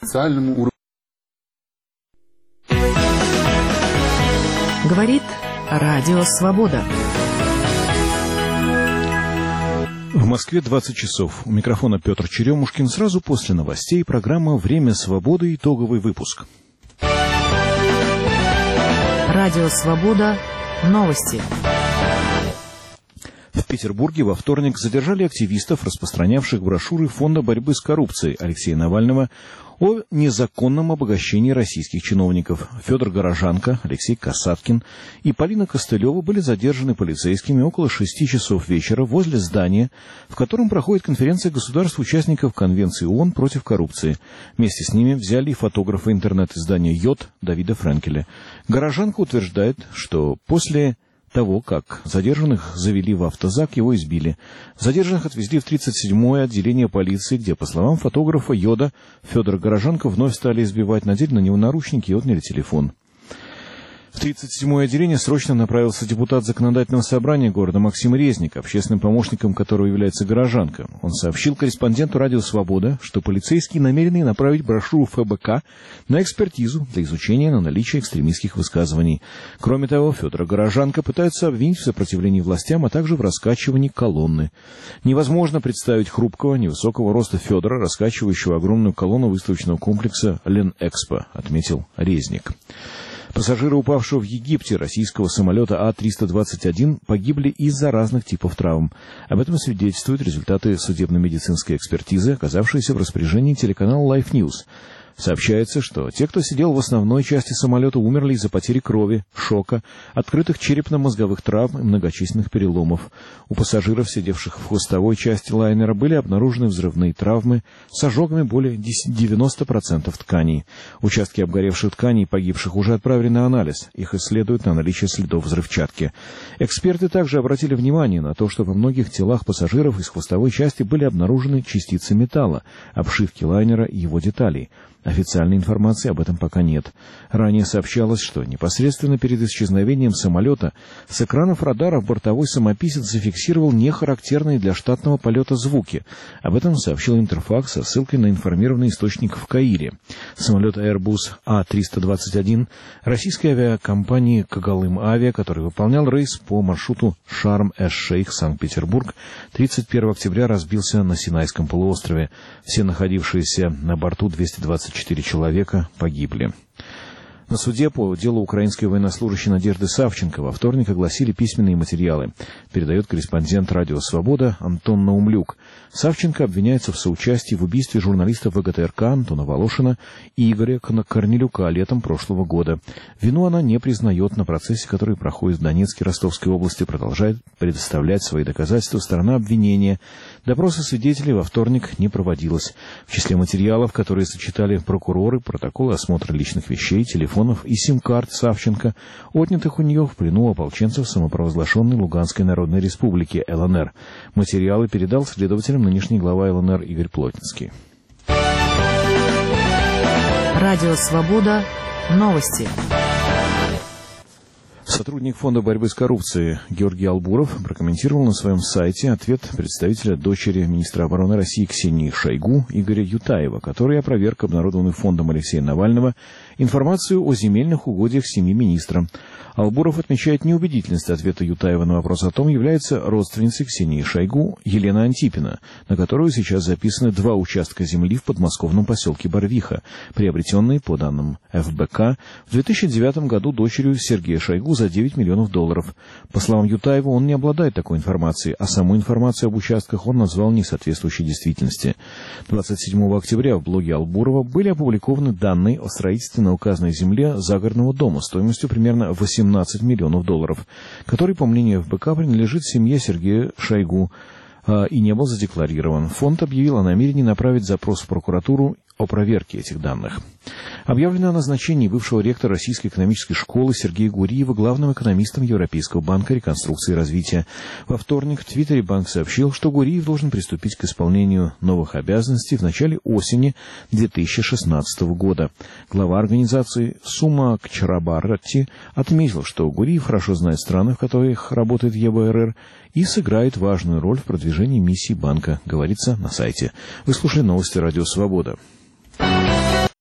социальному уровню. Говорит Радио Свобода. В Москве 20 часов. У микрофона Петр Черемушкин. Сразу после новостей программа «Время свободы», итоговый выпуск. Радио Свобода. Новости. В Петербурге во вторник задержали активистов, распространявших брошюры Фонда борьбы с коррупцией Алексея Навального о незаконном обогащении российских чиновников. Федор Горожанко, Алексей Касаткин и Полина Костылева были задержаны полицейскими около 6 часов вечера возле здания, в котором проходит конференция государств-участников Конвенции ООН против коррупции. Вместе с ними взяли и фотографа интернет-издания «Йод» Давида Френкеля. Горожанко утверждает, что после того, как задержанных завели в автозак, его избили. Задержанных отвезли в 37-е отделение полиции, где, по словам фотографа «Йода», Федора Горожанко вновь стали избивать, надели на него наручники и отняли телефон. В 37-е отделение срочно направился депутат Законодательного собрания города Максим Резник, общественным помощником которого является Горожанко. Он сообщил корреспонденту «Радио Свобода», что полицейские намерены направить брошюру ФБК на экспертизу для изучения на наличие экстремистских высказываний. Кроме того, Федора Горожанко пытаются обвинить в сопротивлении властям, а также в раскачивании колонны. Невозможно представить хрупкого, невысокого роста Федора, раскачивающего огромную колонну выставочного комплекса «Ленэкспо», отметил Резник. Пассажиры, упавшего в Египте российского самолета А-321, погибли из-за разных типов травм. Об этом свидетельствуют результаты судебно-медицинской экспертизы, оказавшиеся в распоряжении телеканала Life News. Сообщается, что те, кто сидел в основной части самолета, умерли из-за потери крови, шока, открытых черепно-мозговых травм и многочисленных переломов. У пассажиров, сидевших в хвостовой части лайнера, были обнаружены взрывные травмы с ожогами более 90% тканей. Участки обгоревших тканей погибших уже отправили на анализ. Их исследуют на наличие следов взрывчатки. Эксперты также обратили внимание на то, что во многих телах пассажиров из хвостовой части были обнаружены частицы металла, обшивки лайнера и его деталей. Официальной информации об этом пока нет. Ранее сообщалось, что непосредственно перед исчезновением самолета с экранов радаров бортовой самописец зафиксировал нехарактерные для штатного полета звуки. Об этом сообщил Интерфакс со ссылкой на информированный источник в Каире. Самолет Airbus А-321 российской авиакомпании «Когалым Авиа», который выполнял рейс по маршруту Шарм-эш-Шейх, Санкт-Петербург, 31 октября разбился на Синайском полуострове. Все находившиеся на борту 224 человека погибли. На суде по делу украинской военнослужащей Надежды Савченко во вторник огласили письменные материалы, передает корреспондент «Радио Свобода» Антон Наумлюк. Савченко обвиняется в соучастии в убийстве журналистов ВГТРК Антона Волошина и Игоря Корнелюка летом прошлого года. Вину она не признает. На процессе, который проходит в Донецкой и Ростовской области, продолжает предоставлять свои доказательства сторона обвинения. Допроса свидетелей во вторник не проводилось. В числе материалов, которые сочетали прокуроры, протоколы осмотра личных вещей, телефонов и сим-карт Савченко, отнятых у нее в плену ополченцев самопровозглашенной Луганской Народной Республики ЛНР. Материалы передал следователям нынешний глава ЛНР Игорь Плотницкий. Радио Свобода. Новости. Сотрудник Фонда борьбы с коррупцией Георгий Албуров прокомментировал на своем сайте ответ представителя дочери министра обороны России Ксении Шойгу Игоря Ютаева, который опроверг обнародованную Фондом Алексея Навального информацию о земельных угодьях семьи министра. Албуров отмечает неубедительность ответа Ютаева на вопрос о том, является родственницей Ксении Шойгу Елена Антипина, на которую сейчас записаны 2 участка земли в подмосковном поселке Барвиха, приобретенные, по данным ФБК, в 2009 году дочерью Сергея Шойгу за $9 миллионов. По словам Ютаева, он не обладает такой информацией, а саму информацию об участках он назвал несоответствующей действительности. 27 октября в блоге Албурова были опубликованы данные о строительстве на указанной земле загородного дома стоимостью примерно $18 миллионов, который, по мнению ФБК, принадлежит семье Сергея Шойгу и не был задекларирован. Фонд объявил о намерении направить запрос в прокуратуру о проверке этих данных. Объявлено о назначении бывшего ректора Российской экономической школы Сергея Гуриева главным экономистом Европейского банка реконструкции и развития. Во вторник в Твиттере банк сообщил, что Гуриев должен приступить к исполнению новых обязанностей в начале осени 2016 года. Глава организации Сума Кчарабарти отметил, что Гуриев хорошо знает страны, в которых работает ЕБРР, и сыграет важную роль в продвижении миссии банка, говорится на сайте. Вы слушали новости «Радио Свобода».